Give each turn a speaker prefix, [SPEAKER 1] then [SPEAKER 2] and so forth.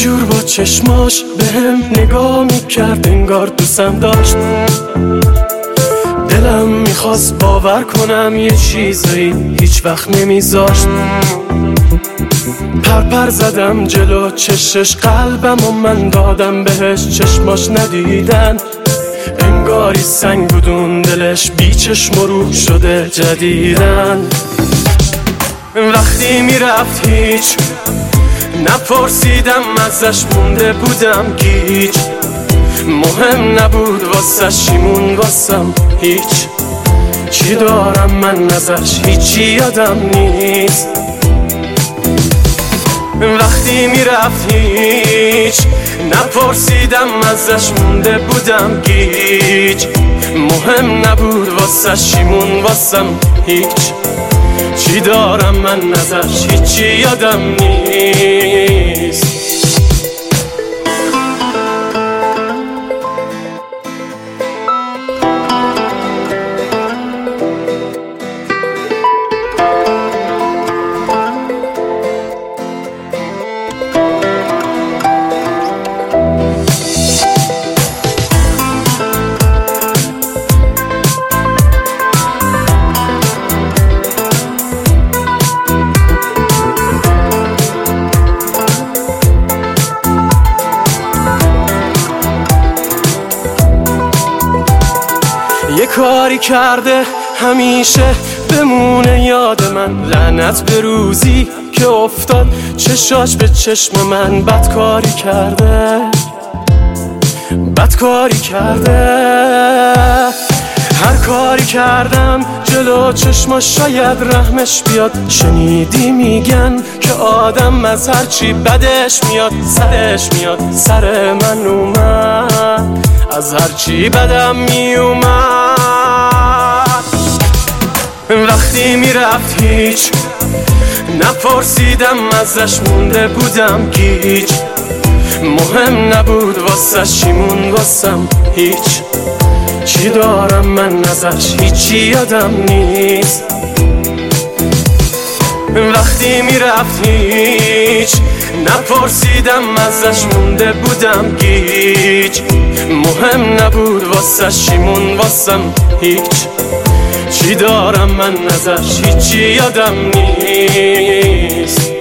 [SPEAKER 1] جور با چشماش بهم نگاه میکرد انگار دوستم داشت. دلم میخواست باور کنم یه چیزایی هیچ وقت نمیذاشت. پرپر زدم جلو چشش قلبم و من دادم بهش، چشماش ندیدن انگاری سنگ بودون دلش، بی چشم و روح شده جدیدن. وقتی میرفت هیچ نپرسیدم ازش، مونده بودم گیج. مهم نبود واسش چیمون واسم هیچ، چی دارم من ازش هیچی یادم نیست. وقتی میرفت هیچ نپرسیدم ازش، مونده بودم گیج. مهم نبود واسش چیمون واسم هیچ، چی دارم من ازش هیچی یادم نیست. یه کاری کرده همیشه بمونه یاد من، لعنت به روزی که افتاد چشاش به چشم من. بدکاری کرده بدکاری کرده، هر کاری کردم جلو چشماش شاید رحمش بیاد. شنیدی میگن که آدم از هرچی بدش میاد سرش میاد، سر من اومد از هرچی بدم میومد. وقتی میرفت هیچ نپرسیدم ازش، مونده بودم گیج. مهم نبود واسش چیمون واسم هیچ، چی دارم من ازش هیچی یادم نیست. وقتی میرفت هیچ نپرسیدم ازش، مونده بودم گیج. مهم نبود واسش چیمون واسم هیچ، چی دارم من ازش هیچی یادم نیست.